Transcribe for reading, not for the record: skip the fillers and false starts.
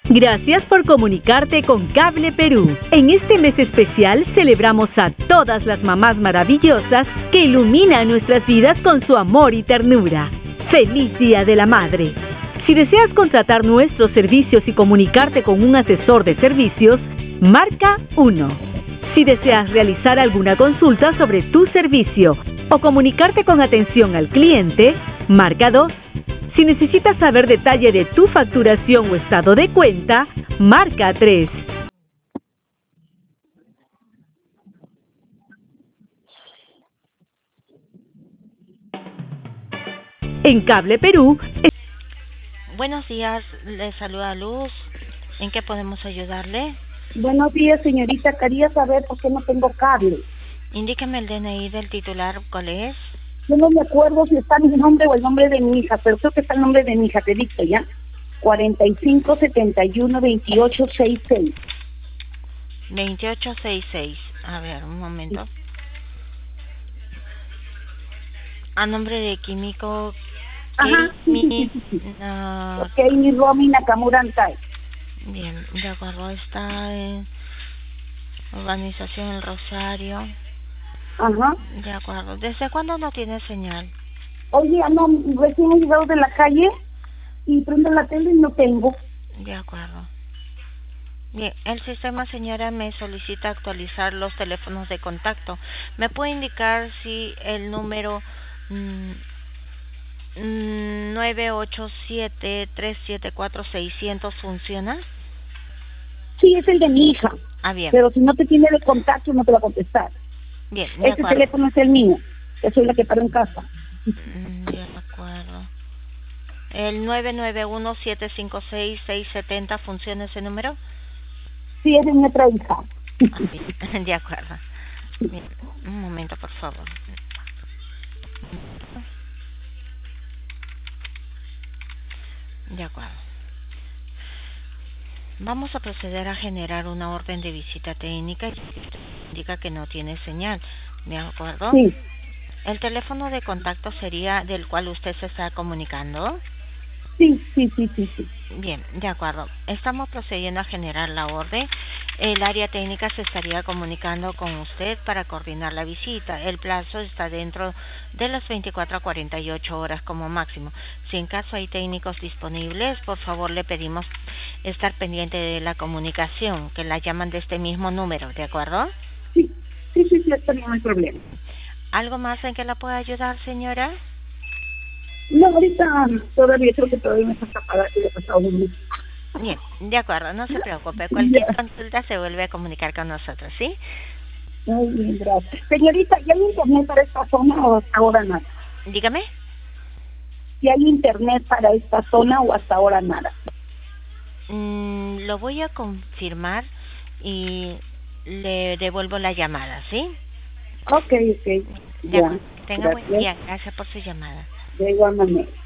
Gracias por comunicarte con Cable Perú. En este mes especial celebramos a todas las mamás maravillosas que iluminan nuestras vidas con su amor y ternura. ¡Feliz Día de la Madre! Si deseas contratar nuestros servicios y comunicarte con un asesor de servicios, marca 1. Si deseas realizar alguna consulta sobre tu servicio o comunicarte con atención al cliente, marca 2. Si necesitas saber detalle de tu facturación o estado de cuenta, marca 3. En Cable Perú... Buenos días, le saluda Luz. ¿En qué podemos ayudarle? Buenos días, señorita. Quería saber por qué no tengo cable. Indíqueme el DNI del titular, ¿cuál es? Yo no me acuerdo si está mi nombre o el nombre de mi hija, pero creo que está el nombre de mi hija, te dicto ya. 45712866. 2866. A ver, un momento. A nombre de Químico. Ajá, sí. No. Ok, mi Romy Nakamura Antai. Bien, de acuerdo, está en Organización El Rosario. Ajá. De acuerdo. ¿Desde cuándo no tiene señal? Oye, no, recién he llegado de la calle y prendo la tele y no tengo. De acuerdo. Bien, el sistema, señora, me solicita actualizar los teléfonos de contacto. ¿Me puede indicar si el número 987-374-600 funciona? Sí, es el de mi hija. Ah, bien. Pero si no te tiene de contacto, no te va a contestar. Bien, de Este acuerdo. teléfono es el mío. Yo soy la que paro en casa. De acuerdo. El 991-756-670, ¿funciona ese número? Sí, es de mi otra hija. Bien, de acuerdo. Bien, un momento, por favor. De acuerdo. Vamos a proceder a generar una orden de visita técnica que indica que no tiene señal. ¿De acuerdo? Sí. ¿El teléfono de contacto sería del cual usted se está comunicando? Sí. Bien, de acuerdo. Estamos procediendo a generar la orden. El área técnica se estaría comunicando con usted para coordinar la visita. El plazo está dentro de las 24 a 48 horas como máximo. Si en caso hay técnicos disponibles, por favor le pedimos estar pendiente de la comunicación, que la llaman de este mismo número, ¿de acuerdo? Sí, está bien, no hay problema. ¿Algo más en que la pueda ayudar, señora? No, ahorita todavía creo que todavía me está tapada que le he pasado un mes. Bien, de acuerdo, no se preocupe. Cualquier consulta se vuelve a comunicar con nosotros, ¿sí? Muy bien, gracias. Señorita, ¿y hay internet para esta zona o hasta ahora nada? Dígame. ¿Y hay internet para esta zona o hasta ahora nada? Lo voy a confirmar y le devuelvo la llamada, ¿sí? Ok. Ya. Tenga buen día. Gracias por su llamada. De igual manera.